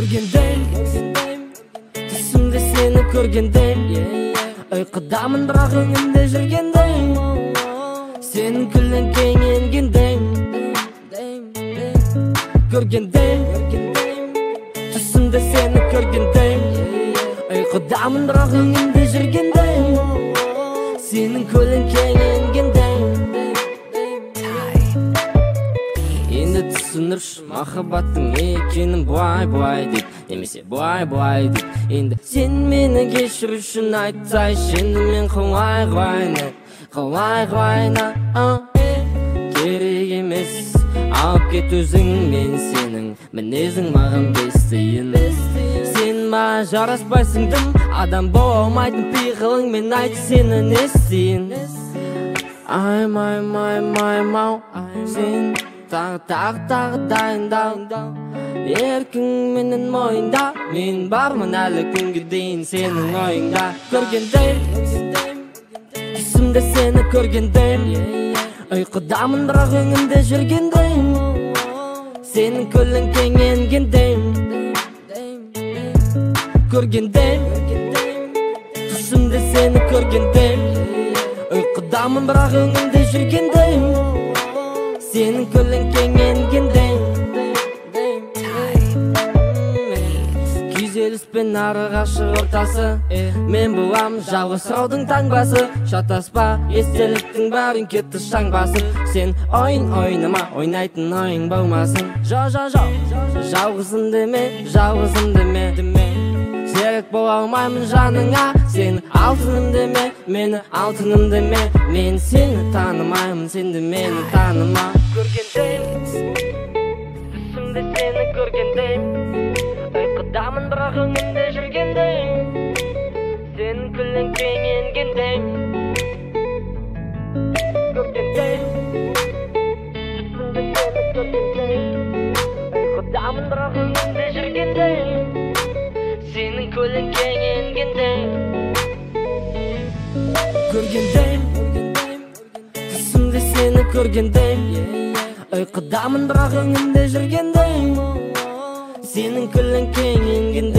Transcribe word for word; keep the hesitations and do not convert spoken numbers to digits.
Көргендей, түсімде сені көргендей, ұйқыдамын бірақ өңімде жүргендей, сенің күлің кеңенгендей. Көргендей, түсімде сені көргендей, ұйқыдамын бірақ өңімде жүргендей, сенің күлің кеңенгендей. Енді түсінірші махаббаттың екенін бұлай-бұлай деп, немесе бұлай-бұлай деп. Енді сен мені кешір үшін айтсайшы, енді мен қалай-қалайна, қалай-қалайна керек емес. Алып кет өзің, мен сенің мінезің маған бестейін. Сен маған жараспайсың дым, адам бола алмайтын пиғылың, мен айт сені не істейін. Ай-май-май-май-мау, сен тағы-тағы-тағы дайындау, еркің менің мойында, мен бармын әлі күнге дейін сенің ойыңда. Көргендей, түсімде сені көргендей, ұйқыдамын бірақ өңімде жүргендей, сенің күлің кеңенгендей. Көргендей, түсімде сені көргендей, ұйқыдамын бірақ өңімде жүргендей, сенің күлің кеңенгендей. Күйзеліспен ары ғашық ортасы, мен боламын жалғыз сұраудың таңбасы. Шатаспа, естеліктің бәрін кетті шаң басып. Сен ойын ойнама, ойнайтын ойың болмасын. Жо-жо-жо, жалғызым деме, жалғызым деме. Серік бола алмаймын жаныңа, сен алтыным деме, мені алтыным деме. Мен сені танымаймын, сен де мені таныма. Көргендей, түсімде сені көргендей, ұйқыдамын бірақ өңімде жүргендей, сенің күлің кеңенгендей. Көргендей, түсімде сені көргендей, ұйқыдамын бірақ өңімде жүргендей, сенің күлің кеңенгендей. Көргендей, түсімде сені көргендей, ұйқыдамын бірақ өңімде жүргендей, сенің күлің кеңенгендей.